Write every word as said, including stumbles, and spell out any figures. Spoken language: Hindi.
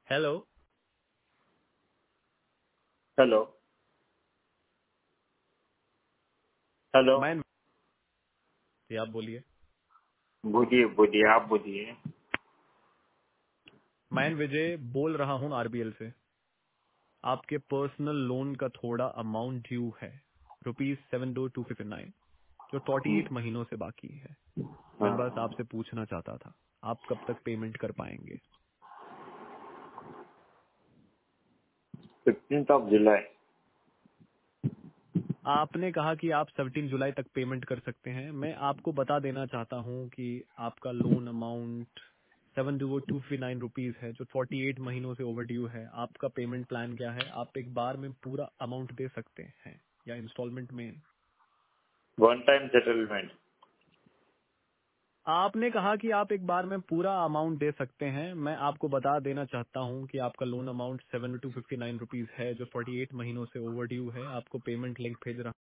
हेलो। हेलो। हेलो। मैं जी, आप बोलिए। बोलिए बोलिए, आप बोलिए। मैं विजय बोल रहा हूँ आरबीएल से। आपके पर्सनल लोन का थोड़ा अमाउंट ड्यू है, रुपीज सेवन डो टू फिफ्टी नाइन, जो फोर्टी एट महीनों से बाकी है। मैं बस आपसे पूछना चाहता था, आप कब तक पेमेंट कर पाएंगे? Fifteenth of July. आपने कहा कि आप सेवनटीन जुलाई तक पेमेंट कर सकते हैं। मैं आपको बता देना चाहता हूं कि आपका लोन अमाउंट सेवन डू टू फिफ्टी नाइन रुपीज है, जो फोर्टी एट महीनों से ओवर ड्यू है। आपका पेमेंट प्लान क्या है? आप एक बार में पूरा अमाउंट दे सकते हैं या इंस्टॉलमेंट में? One time settlement. आपने कहा कि आप एक बार में पूरा अमाउंट दे सकते हैं। मैं आपको बता देना चाहता हूं कि आपका loan amount seven two fifty nine rupees है, जो फोर्टी एट महीनों से ओवर ड्यू है। आपको पेमेंट लिंक भेज रहा